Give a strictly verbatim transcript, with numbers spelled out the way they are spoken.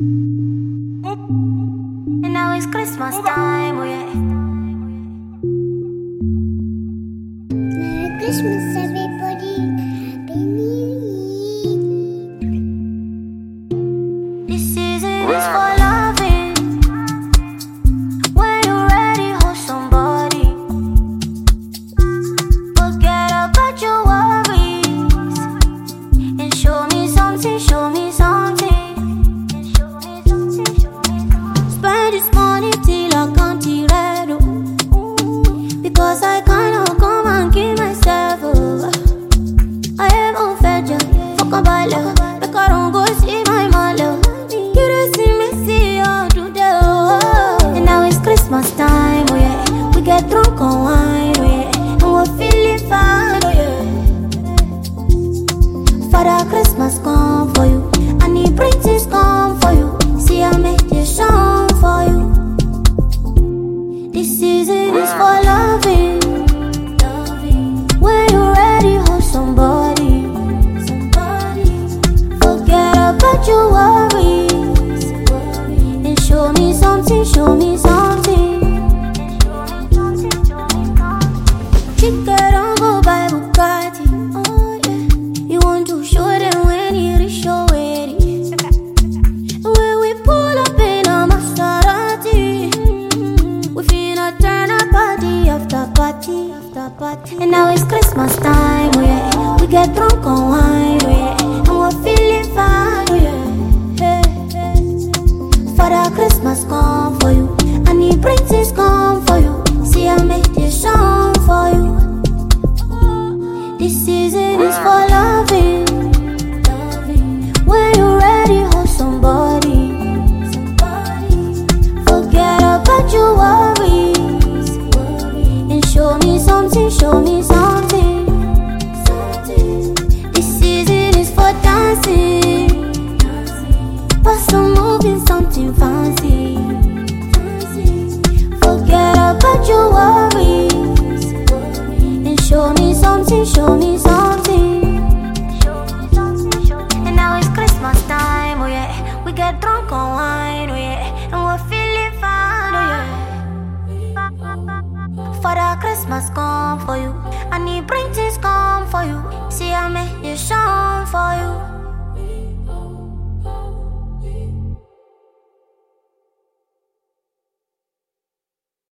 And now it's Christmas time, oh yeah. Merry Christmas, everybody. Happy New Year. This season is for loving. When you're ready, hold somebody. Forget about your worries and show me something, show me something. Spend this money till I can't eat red, oh. Because I cannot come and give myself over. I am on fedja, fuck a baller. Make I don't go see my mother. You don't see me see you today, oh. And now it's Christmas time, oh yeah. We get drunk on wine, oh yeah. And we're feeling fine, oh yeah. Father Christmas come for you, and the princess come for you. See I make this song for you. This season is for loving. When you're ready, hold somebody. Forget about your worries and show me something, show me something. Chica don't go buy Bugatti, oh yeah. You want to show them when you reach your wedding. When we pull up in a Maserati, we finna turn a party after party after party. And now it's Christmas time, oh yeah. We get drunk on wine, oh yeah. And we're feeling fine, oh yeah. Hey, hey. Father Christmas come for you, and the princess come for you. See I make this song for you. This season is for loving. When you're ready, hold somebody. Forget about your worries and show me something, show me something. This season is for dancing, but some moving something fancy. Forget about your worries and show me something, show me something. And now it's Christmas time, oh yeah. We get drunk on wine, oh yeah. And we're feeling fine, oh yeah. Father Christmas come for you, and the princess come for you. See I make this song for you.